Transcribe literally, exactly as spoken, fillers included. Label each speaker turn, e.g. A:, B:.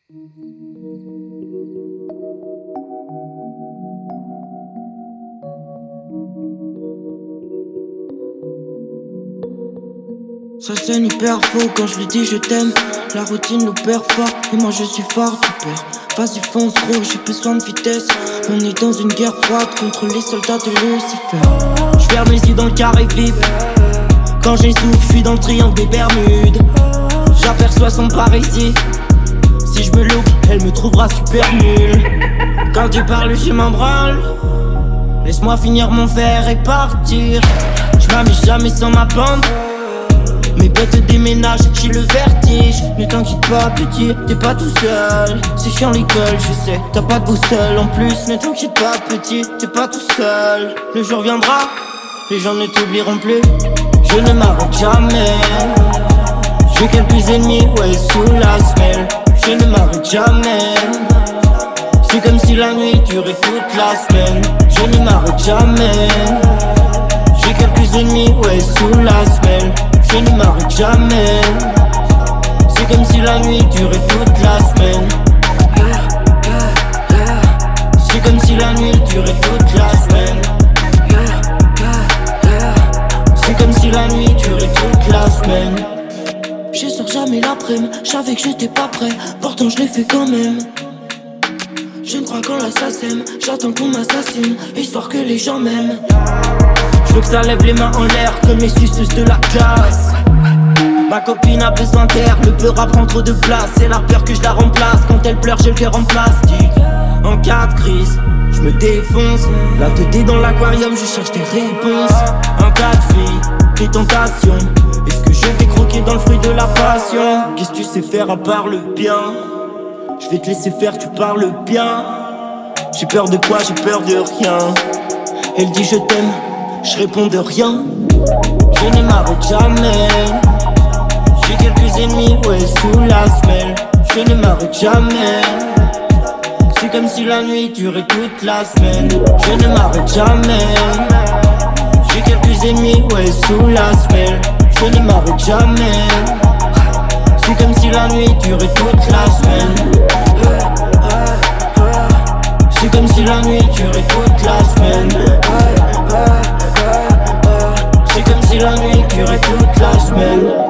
A: Ça sonne hyper faux quand je lui dis je t'aime. La routine nous perd fort et moi je suis fort, tu perds. Vas-y fonce gros, j'ai besoin de vitesse. On est dans une guerre froide contre les soldats de Lucifer. Je ferme les yeux dans le carré V I P. Quand j'essouffle, je suis dans le triangle des Bermudes. J'aperçois son paraisie. Si je me loupe, elle me trouvera super nul. Quand tu parles, je m'en branle. Laisse-moi finir mon verre et partir. Je m'amuse jamais sans ma bande. Mes bêtes déménagent, j'ai le vertige. Ne t'inquiète pas petit, t'es pas tout seul. C'est chiant l'école, je sais, t'as pas de boussole. En plus, ne t'inquiète pas petit, t'es pas tout seul. Le jour viendra, les gens ne t'oublieront plus. Je ne m'arrête jamais. J'ai quelques ennemis, ouais, sous la semelle. Je ne m'arrête jamais. C'est comme si la nuit durait toute la semaine. Je ne m'arrête jamais. J'ai quelques ennemis, ouais, sous la semelle. Je ne m'arrête jamais. C'est comme si la nuit durait toute la semaine. C'est comme si la nuit durait toute la semaine. C'est comme si la nuit durait toute la semaine. Je sors jamais l'après-midi, j'savais que j'étais pas prêt, pourtant je l'ai fait quand même. Je ne crois qu'en l'assassin, j'attends qu'on m'assassine, histoire que les gens m'aiment. Je veux que ça lève les mains en l'air comme les suceuses de la classe. Ma copine a besoin d'air, le peur prend trop de place. C'est la peur que je la remplace, quand elle pleure j'ai le cœur en plastique. En cas de crise, je me défonce. La tête dans l'aquarium, je cherche des réponses. En cas de fille, des tentations. Est-ce que je vais croquer dans le fruit de la passion? Qu'est-ce que tu sais faire à part le bien? Je vais te laisser faire, tu parles bien. J'ai peur de quoi? J'ai peur de rien. Elle dit je t'aime, je réponds de rien. Je ne m'arrête jamais. J'ai quelques ennemis, ouais, sous la semelle. Je ne m'arrête jamais. C'est comme si la nuit durait toute la semaine. Je ne m'arrête jamais. J'ai quelques ennemis, ouais, sous la semelle. Je ne m'arrête jamais. C'est comme si la nuit durait toute la semaine. C'est comme si la nuit durait toute la semaine. C'est comme si la nuit durait toute la semaine.